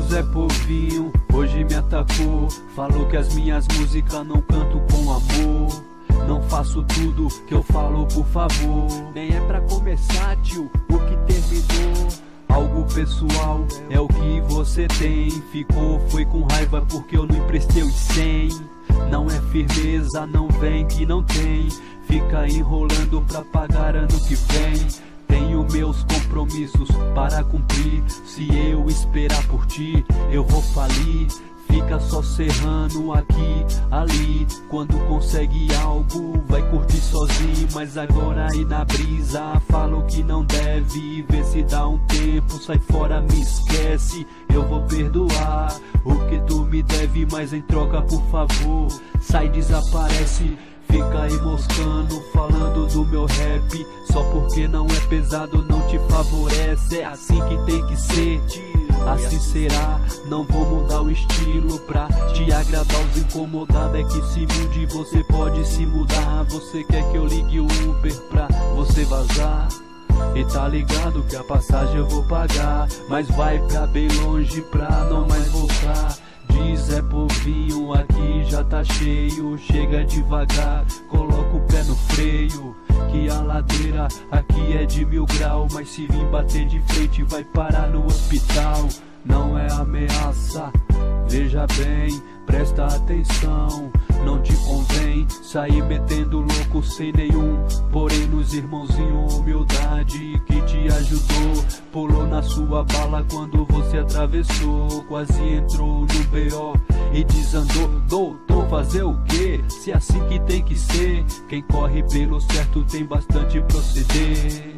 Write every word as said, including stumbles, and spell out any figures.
Zé Povinho hoje me atacou, falou que as minhas músicas não canto com amor. Não faço tudo que eu falo, por favor. Nem é pra começar, tio, o que terminou. Algo pessoal é o que você tem. Ficou, foi com raiva porque eu não emprestei os cem. Não é firmeza, não vem que não tem. Fica enrolando pra pagar ano que vem. Tenho meus compromissos para cumprir. Se eu esperar por ti, eu vou falir. Fica só serrando aqui, ali. Quando consegue algo, vai curtir sozinho. Mas agora aí na brisa, falo que não deve. Vê se dá um tempo, sai fora, me esquece. Eu vou perdoar o que tu me deve, mas em troca, por favor, sai, desaparece. Fica aí moscando, falando do meu rap. Só porque não é pesado, não te favorece. É assim que tem que ser, assim será. Não vou mudar o estilo pra te agradar. Os incomodados é que se mude, você pode se mudar. Você quer que eu ligue o Uber pra você vazar? E tá ligado que a passagem eu vou pagar, mas vai pra bem longe pra não mais voltar. Diz Zé Povinho, aqui já tá cheio. Chega devagar, coloca o pé no freio, que a ladeira aqui é de mil grau. Mas se vir bater de frente, vai parar no hospital. Não é ameaça, veja bem, presta atenção. Não te convém sair metendo louco sem nenhum. Porém nos irmãozinhos, humildade que te ajudou. Pulou na sua bala quando você atravessou. Quase entrou no B O e desandou. Doutor, fazer o quê? Se é assim que tem que ser. Quem corre pelo certo tem bastante proceder.